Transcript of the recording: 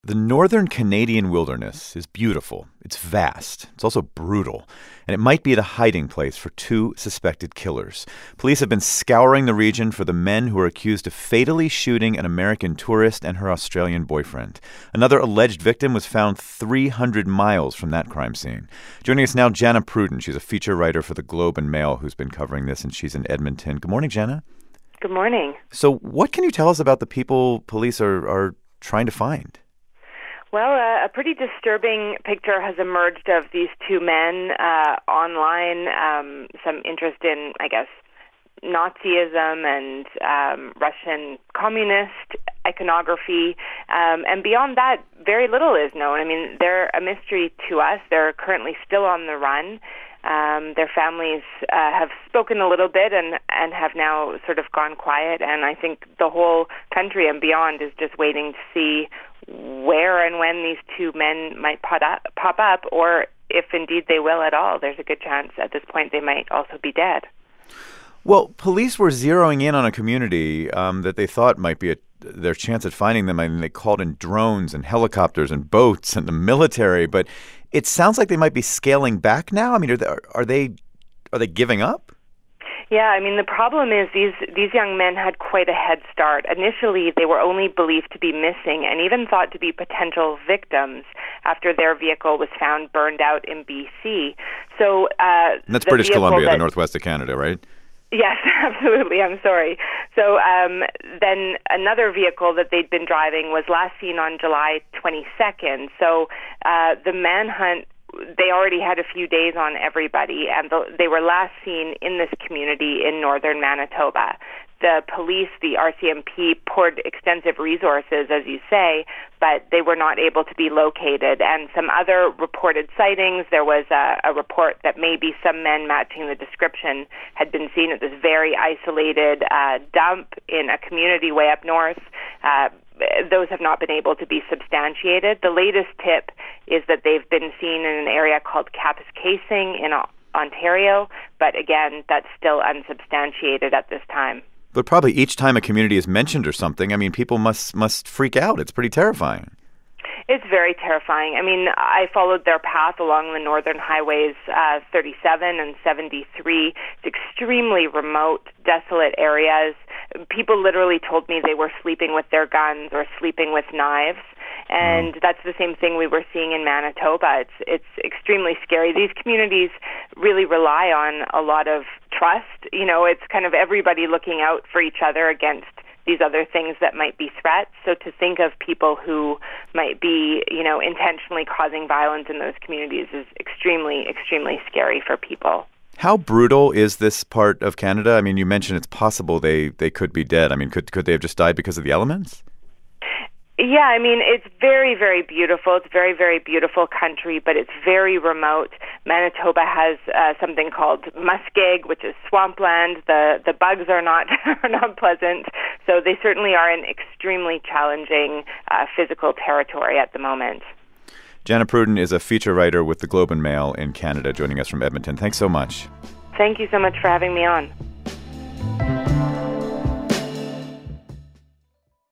The northern Canadian wilderness is beautiful. It's vast. It's also brutal. And it might be the hiding place for two suspected killers. Police have been scouring the region for the men who are accused of fatally shooting an American tourist and her Australian boyfriend. Another alleged victim was found 300 miles from that crime scene. Joining us now, Jana Pruden. She's a feature writer for the Globe and Mail who's been covering this, and she's in Edmonton. Good morning, Jana. Good morning. So what can you tell us about the people police are trying to find? Well, a pretty disturbing picture has emerged of these two men online. Some interest in, I guess, Nazism and Russian communist iconography. And beyond that, very little is known. I mean, they're a mystery to us. They're currently still on the run. Their families have spoken a little bit and have now sort of gone quiet. And I think the whole country and beyond is just waiting to see where and when these two men might pop up, or if indeed they will at all. There's a good chance at this point they might also be dead. Well, police were zeroing in on a community that they thought might be their chance at finding them. I mean, they called in drones and helicopters and boats and the military, but it sounds like they might be scaling back now. I mean, are they giving up? Yeah, I mean, the problem is these young men had quite a head start. Initially, they were only believed to be missing and even thought to be potential victims after their vehicle was found burned out in BC. So that's British Columbia, the northwest of Canada, right? Yes, absolutely. I'm sorry. So then another vehicle that they'd been driving was last seen on July 22nd. So the manhunt, they already had a few days on everybody, and they were last seen in this community in northern Manitoba. The police, the RCMP, poured extensive resources, as you say, but they were not able to be located. And some other reported sightings, there was a report that maybe some men matching the description had been seen at this very isolated dump in a community way up north. Those have not been able to be substantiated. The latest tip is that they've been seen in an area called Kapuskasing in Ontario, but again, that's still unsubstantiated at this time. But probably each time a community is mentioned or something, I mean, people must freak out. It's pretty terrifying. It's very terrifying. I mean, I followed their path along the northern highways 37 and 73. It's extremely remote, desolate areas. People literally told me they were sleeping with their guns or sleeping with knives. And that's the same thing we were seeing in Manitoba. It's extremely scary. These communities really rely on a lot of trust. You know, it's kind of everybody looking out for each other against these other things that might be threats. So to think of people who might be, you know, intentionally causing violence in those communities is extremely, extremely scary for people. How brutal is this part of Canada? I mean, you mentioned it's possible they could be dead. I mean, could they have just died because of the elements? Yeah, I mean, it's very, very beautiful. It's a very, very beautiful country, but it's very remote. Manitoba has something called muskeg, which is swampland. The bugs are not pleasant, so they certainly are in extremely challenging physical territory at the moment. Jana Pruden is a feature writer with the Globe and Mail in Canada, joining us from Edmonton. Thanks so much. Thank you so much for having me on.